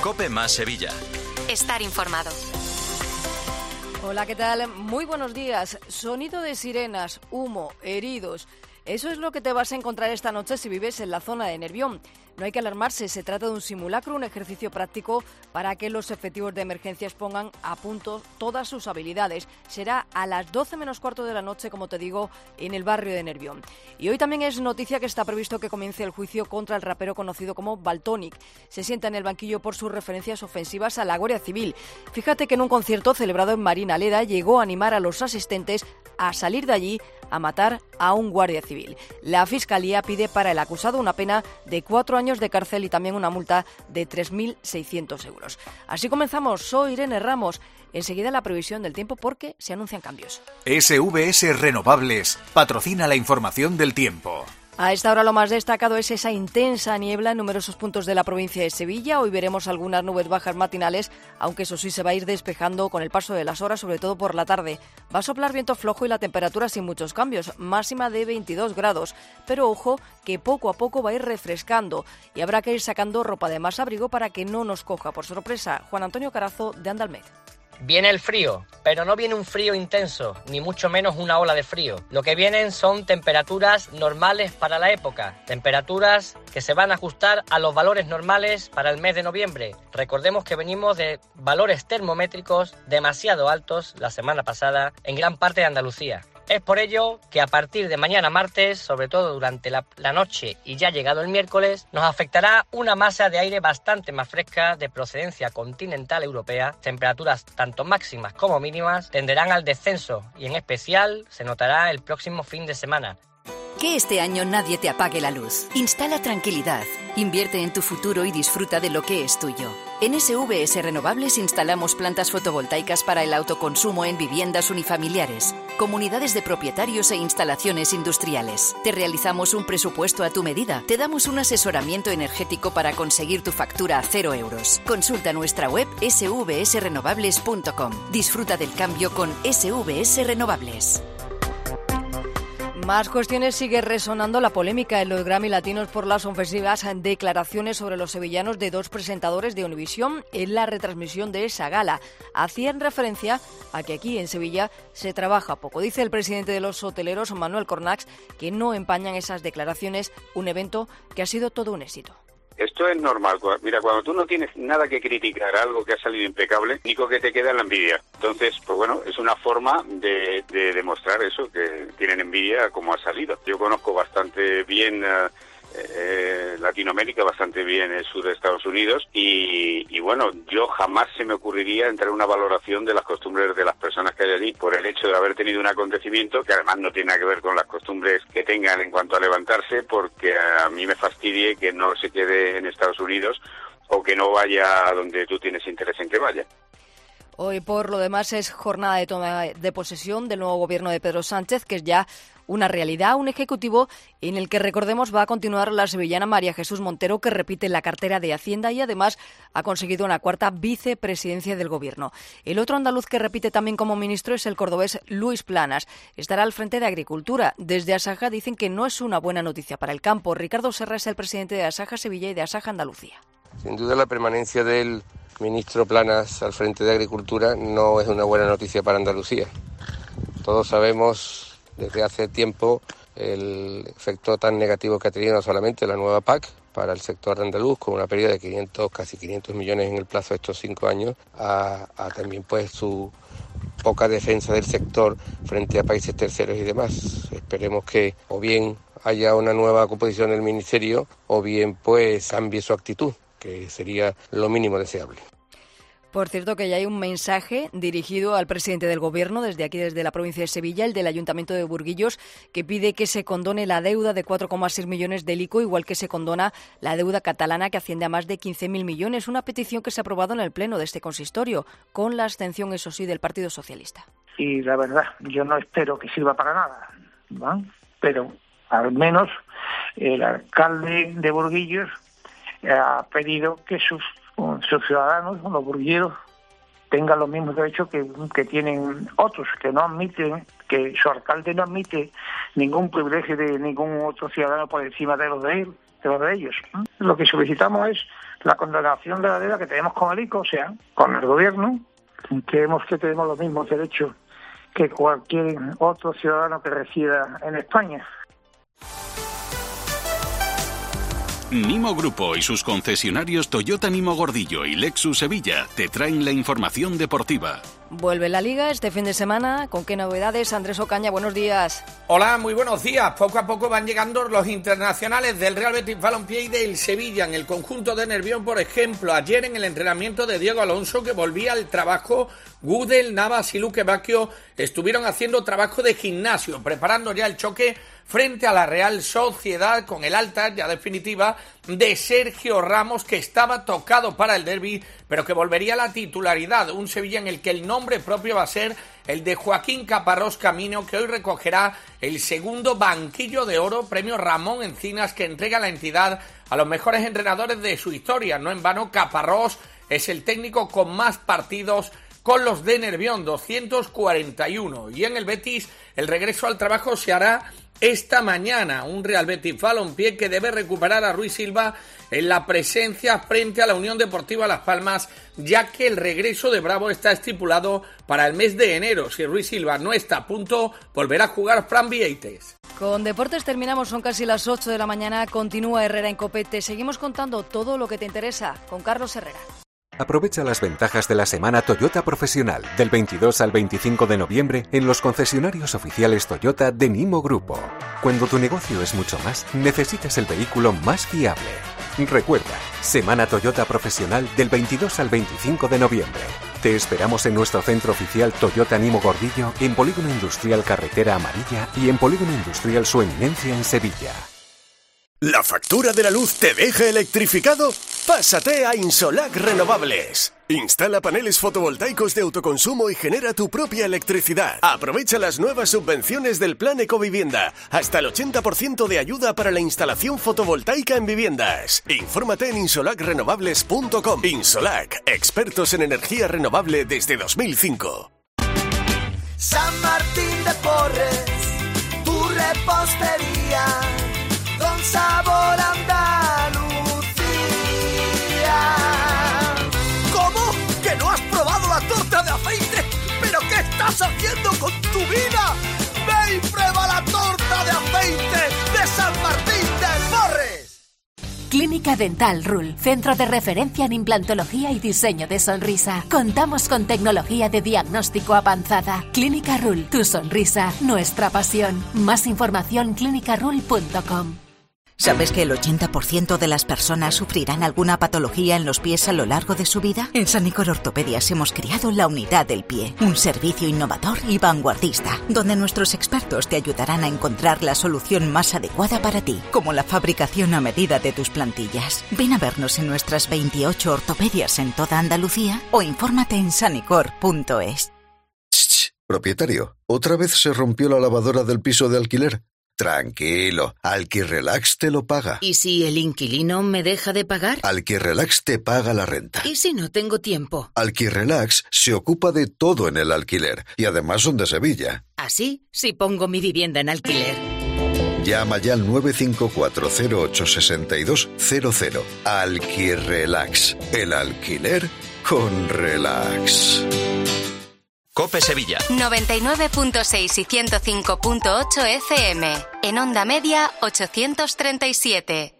COPE más Sevilla. Estar informado. Hola, ¿qué tal? Muy buenos días. Sonido de sirenas, humo, heridos. Eso es lo que te vas a encontrar esta noche si vives en la zona de Nervión. No hay que alarmarse, se trata de un simulacro, un ejercicio práctico para que los efectivos de emergencias pongan a punto todas sus habilidades. Será a las 12 menos cuarto de la noche, como te digo, en el barrio de Nervión. Y hoy también es noticia que está previsto que comience el juicio contra el rapero conocido como Valtonyc. Se sienta en el banquillo por sus referencias ofensivas a la Guardia Civil. Fíjate que en un concierto celebrado en Marinaleda llegó a animar a los asistentes a salir de allí a matar a un guardia civil. La Fiscalía pide para el acusado una pena de 4 años de cárcel y también una multa de 3.600 euros. Así comenzamos. Soy Irene Ramos. Enseguida la previsión del tiempo porque se anuncian cambios. SVS Renovables patrocina la información del tiempo. A esta hora lo más destacado es esa intensa niebla en numerosos puntos de la provincia de Sevilla. Hoy veremos algunas nubes bajas matinales, aunque eso sí se va a ir despejando con el paso de las horas, sobre todo por la tarde. Va a soplar viento flojo y la temperatura sin muchos cambios, máxima de 22 grados. Pero ojo, que poco a poco va a ir refrescando y habrá que ir sacando ropa de más abrigo para que no nos coja por sorpresa. Juan Antonio Carazo, de Andalmed. Viene el frío, pero no viene un frío intenso, ni mucho menos una ola de frío. Lo que vienen son temperaturas normales para la época, temperaturas que se van a ajustar a los valores normales para el mes de noviembre. Recordemos que venimos de valores termométricos demasiado altos la semana pasada en gran parte de Andalucía. Es por ello que a partir de mañana martes, sobre todo durante la noche y ya llegado el miércoles, nos afectará una masa de aire bastante más fresca de procedencia continental europea. Temperaturas tanto máximas como mínimas tenderán al descenso y en especial se notará el próximo fin de semana. Que este año nadie te apague la luz. Instala tranquilidad, invierte en tu futuro y disfruta de lo que es tuyo. En SVS Renovables instalamos plantas fotovoltaicas para el autoconsumo en viviendas unifamiliares, comunidades de propietarios e instalaciones industriales. Te realizamos un presupuesto a tu medida. Te damos un asesoramiento energético para conseguir tu factura a 0 euros. Consulta nuestra web svsrenovables.com. Disfruta del cambio con SVS Renovables. Más cuestiones. Sigue resonando la polémica en los Grammy Latinos por las ofensivas declaraciones sobre los sevillanos de 2 presentadores de Univisión en la retransmisión de esa gala. Hacían referencia a que aquí en Sevilla se trabaja poco. Dice el presidente de los hoteleros, Manuel Cornax, que no empañan esas declaraciones, un evento que ha sido todo un éxito. Esto es normal. Mira, cuando tú no tienes nada que criticar, algo que ha salido impecable, único que te queda es la envidia. Entonces, pues bueno, es una forma de demostrar eso, que tienen envidia como ha salido. Yo conozco bastante bien Latinoamérica, bastante bien el sur de Estados Unidos y bueno, yo jamás se me ocurriría entrar en una valoración de las costumbres de las personas que hay allí por el hecho de haber tenido un acontecimiento que además no tiene nada que ver con las costumbres que tengan en cuanto a levantarse, porque a mí me fastidie que no se quede en Estados Unidos o que no vaya a donde tú tienes interés en que vaya. Hoy, por lo demás, es jornada de toma de posesión del nuevo gobierno de Pedro Sánchez, que es ya una realidad, un ejecutivo en el que, recordemos, va a continuar la sevillana María Jesús Montero, que repite la cartera de Hacienda y además ha conseguido una 4ª vicepresidencia del gobierno. El otro andaluz que repite también como ministro es el cordobés Luis Planas. Estará al frente de Agricultura. Desde Asaja dicen que no es una buena noticia para el campo. Ricardo Serra es el presidente de Asaja Sevilla y de Asaja Andalucía. Sin duda la permanencia del ministro Planas al frente de Agricultura no es una buena noticia para Andalucía. Todos sabemos desde hace tiempo el efecto tan negativo que ha tenido no solamente la nueva PAC para el sector andaluz, con una pérdida de casi 500 millones en el plazo de estos 5 años, a también pues su poca defensa del sector frente a países terceros y demás. Esperemos que o bien haya una nueva composición del ministerio o bien pues cambie su actitud, que sería lo mínimo deseable. Por cierto, que ya hay un mensaje dirigido al presidente del Gobierno, desde aquí, desde la provincia de Sevilla, el del Ayuntamiento de Burguillos, que pide que se condone la deuda de 4,6 millones del ICO, igual que se condona la deuda catalana, que asciende a más de 15.000 millones. Una petición que se ha aprobado en el Pleno de este consistorio, con la abstención, eso sí, del Partido Socialista. Y la verdad, yo no espero que sirva para nada, ¿no? Pero al menos el alcalde de Burguillos ha pedido que sus ciudadanos, los burgueros, tengan los mismos derechos que tienen otros, que no admiten, que su alcalde no admite ningún privilegio de ningún otro ciudadano por encima de los de él. de los de ellos. Lo que solicitamos es la condonación de la deuda que tenemos con el ICO, o sea, con el gobierno. Creemos que tenemos los mismos derechos que cualquier otro ciudadano que resida en España. Nimo Grupo y sus concesionarios Toyota Nimo Gordillo y Lexus Sevilla te traen la información deportiva. Vuelve la Liga este fin de semana. ¿Con qué novedades? Andrés Ocaña, buenos días. Hola, muy buenos días. Poco a poco van llegando los internacionales del Real Betis Balompié y del Sevilla. En el conjunto de Nervión, por ejemplo, ayer en el entrenamiento de Diego Alonso, que volvía al trabajo, Gudel, Navas y Luque Bacchio estuvieron haciendo trabajo de gimnasio, preparando ya el choque frente a la Real Sociedad con el alta ya definitiva de Sergio Ramos, que estaba tocado para el derbi, pero que volvería a la titularidad. Un Sevilla en el que el nombre propio va a ser el de Joaquín Caparrós Camino, que hoy recogerá el segundo banquillo de oro, premio Ramón Encinas, que entrega la entidad a los mejores entrenadores de su historia. No en vano, Caparrós es el técnico con más partidos con los de Nervión, 241. Y en el Betis, el regreso al trabajo se hará esta mañana. Un Real Betis Balompié que debe recuperar a Ruiz Silva en la presencia frente a la Unión Deportiva Las Palmas, ya que el regreso de Bravo está estipulado para el mes de enero. Si Ruiz Silva no está a punto, volverá a jugar Fran Vieites. Con deportes terminamos, son casi las 8 de la mañana. Continúa Herrera en COPE. Te seguimos contando todo lo que te interesa con Carlos Herrera. Aprovecha las ventajas de la semana Toyota Profesional del 22 al 25 de noviembre en los concesionarios oficiales Toyota de Nimo Grupo. Cuando tu negocio es mucho más, necesitas el vehículo más fiable. Recuerda, semana Toyota Profesional del 22 al 25 de noviembre. Te esperamos en nuestro centro oficial Toyota Nimo Gordillo, en Polígono Industrial Carretera Amarilla y en Polígono Industrial Su Eminencia en Sevilla. ¿La factura de la luz te deja electrificado? Pásate a Insolac Renovables. Instala paneles fotovoltaicos de autoconsumo y genera tu propia electricidad. Aprovecha las nuevas subvenciones del Plan Ecovivienda. Hasta el 80% de ayuda para la instalación fotovoltaica en viviendas. Infórmate en insolacrenovables.com. Insolac, expertos en energía renovable desde 2005. San Martín de Porres, tu repostería, con sabor a Andalucía. ¿Cómo? ¿Que no has probado la torta de aceite? ¿Pero qué estás haciendo con tu vida? ¡Ve y prueba la torta de aceite de San Martín de Porres! Clínica Dental RUL, centro de referencia en implantología y diseño de sonrisa. Contamos con tecnología de diagnóstico avanzada. Clínica RUL, tu sonrisa, nuestra pasión. Más información clinicarul.com. ¿Sabes que el 80% de las personas sufrirán alguna patología en los pies a lo largo de su vida? En Sanicor Ortopedias hemos creado la Unidad del Pie, un servicio innovador y vanguardista, donde nuestros expertos te ayudarán a encontrar la solución más adecuada para ti, como la fabricación a medida de tus plantillas. Ven a vernos en nuestras 28 ortopedias en toda Andalucía o infórmate en sanicor.es. Propietario, ¿otra vez se rompió la lavadora del piso de alquiler? Tranquilo, Alquirrelax te lo paga. ¿Y si el inquilino me deja de pagar? Alquirrelax te paga la renta. ¿Y si no tengo tiempo? Alquirrelax se ocupa de todo en el alquiler y además son de Sevilla. ¿Así? Si pongo mi vivienda en alquiler. Llama ya al 954086200. Alquirrelax, el alquiler con relax. COPE Sevilla 99.6 y 105.8 FM. En onda media 837.